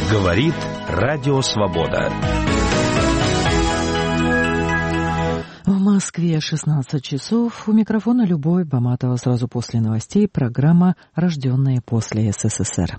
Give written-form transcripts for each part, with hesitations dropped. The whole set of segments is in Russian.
Говорит Радио Свобода. В Москве 16 часов. У микрофона Любовь Баматова. Сразу после новостей программа «Рожденные после СССР».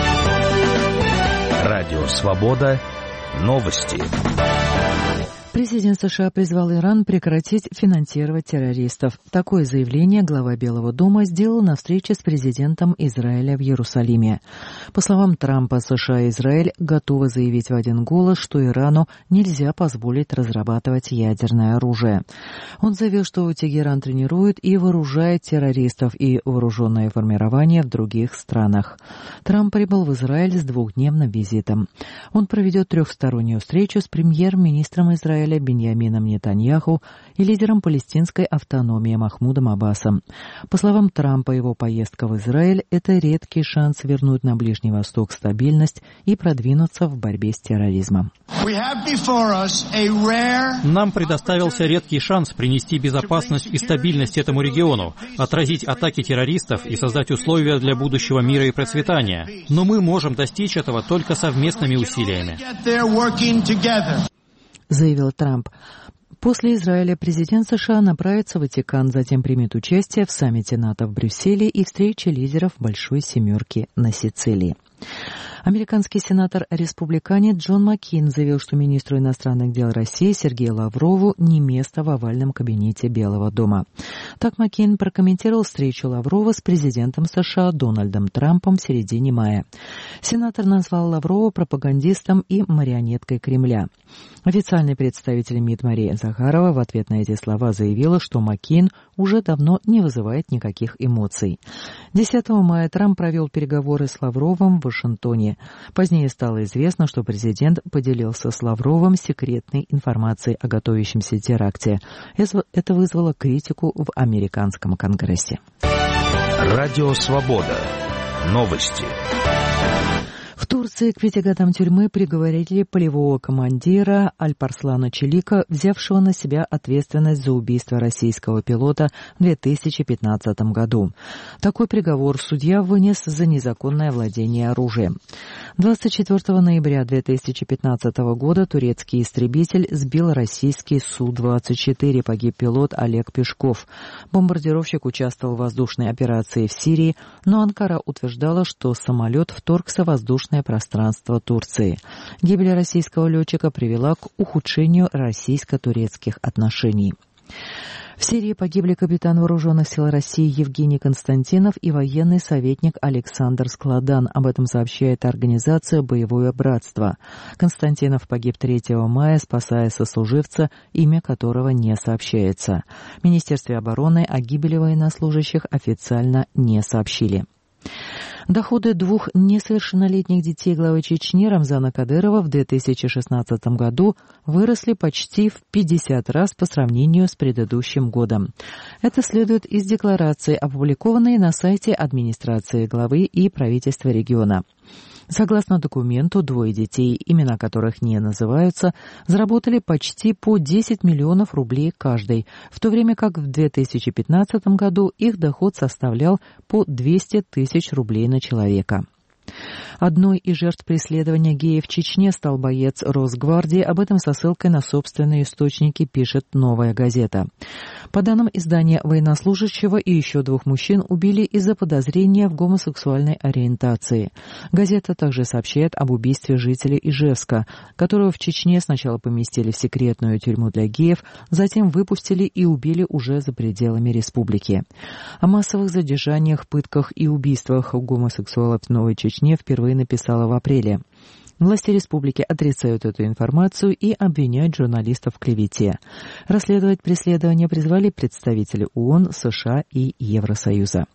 Радио Свобода. Новости. Президент США призвал Иран прекратить финансировать террористов. Такое заявление глава Белого дома сделал на встрече с президентом Израиля в Иерусалиме. По словам Трампа, США и Израиль готовы заявить в один голос, что Ирану нельзя позволить разрабатывать ядерное оружие. Он заявил, что Тегеран тренирует и вооружает террористов и вооруженное формирование в других странах. Трамп прибыл в Израиль с двухдневным визитом. Он проведет трехстороннюю встречу с премьер-министром Израиля Биньямином Нетаньяху и лидером палестинской автономии Махмудом Аббасом. По словам Трампа, его поездка в Израиль – это редкий шанс вернуть на Ближний Восток стабильность и продвинуться в борьбе с терроризмом. Нам предоставился редкий шанс принести безопасность и стабильность этому региону, отразить атаки террористов и создать условия для будущего мира и процветания. Но мы можем достичь этого только совместными усилиями, заявил Трамп. После Израиля президент США направится в Ватикан, затем примет участие в саммите НАТО в Брюсселе и встрече лидеров Большой Семерки на Сицилии. Американский сенатор-республиканец Джон Маккейн заявил, что министру иностранных дел России Сергею Лаврову не место в овальном кабинете Белого дома. Так Маккейн прокомментировал встречу Лаврова с президентом США Дональдом Трампом в середине мая. Сенатор назвал Лаврова пропагандистом и марионеткой Кремля. Официальный представитель МИД Мария Захарова в ответ на эти слова заявила, что Маккейн уже давно не вызывает никаких эмоций. 10 мая Трамп провел переговоры с Лавровым в Вашингтоне. Позднее стало известно, что президент поделился с Лавровым секретной информацией о готовящемся теракте. Это вызвало критику в американском Конгрессе. Радио Свобода. Новости. В Турции к 5 годам тюрьмы приговорили полевого командира Альпарслана Чилика, взявшего на себя ответственность за убийство российского пилота в 2015 году. Такой приговор судья вынес за незаконное владение оружием. 24 ноября 2015 года турецкий истребитель сбил российский Су-24. Погиб пилот Олег Пешков. Бомбардировщик участвовал в воздушной операции в Сирии, но Анкара утверждала, что самолет вторгся в воздушное пространство Турции. Гибель российского летчика привела к ухудшению российско-турецких отношений. В Сирии погибли капитан вооруженных сил России Евгений Константинов и военный советник Александр Складан. Об этом сообщает организация «Боевое братство». Константинов погиб 3 мая, спасая сослуживца, имя которого не сообщается. В Министерстве обороны о гибели военнослужащих официально не сообщили. Доходы двух несовершеннолетних детей главы Чечни Рамзана Кадырова в 2016 году выросли почти в 50 раз по сравнению с предыдущим годом. Это следует из декларации, опубликованной на сайте администрации главы и правительства региона. Согласно документу, двое детей, имена которых не называются, заработали почти по 10 миллионов рублей каждый, в то время как в 2015 году их доход составлял по 200 тысяч рублей на человека. Одной из жертв преследования геев в Чечне стал боец Росгвардии. Об этом со ссылкой на собственные источники пишет «Новая газета». По данным издания, военнослужащего и еще двух мужчин убили из-за подозрения в гомосексуальной ориентации. Газета также сообщает об убийстве жителя Ижевска, которого в Чечне сначала поместили в секретную тюрьму для геев, затем выпустили и убили уже за пределами республики. О массовых задержаниях, пытках и убийствах гомосексуалов в Новой Чечне впервые написала в апреле. Власти республики отрицают эту информацию и обвиняют журналистов в клевете. Расследовать преследование призвали представители ООН, США и Евросоюза.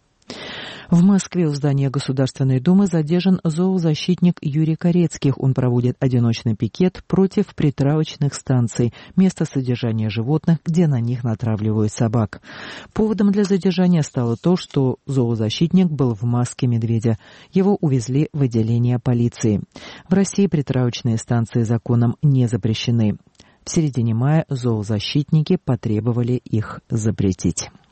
В Москве у здания Государственной Думы задержан зоозащитник Юрий Корецких. Он проводит одиночный пикет против притравочных станций, места содержания животных, где на них натравливают собак. Поводом для задержания стало то, что зоозащитник был в маске медведя. Его увезли в отделение полиции. В России притравочные станции законом не запрещены. В середине мая зоозащитники потребовали их запретить.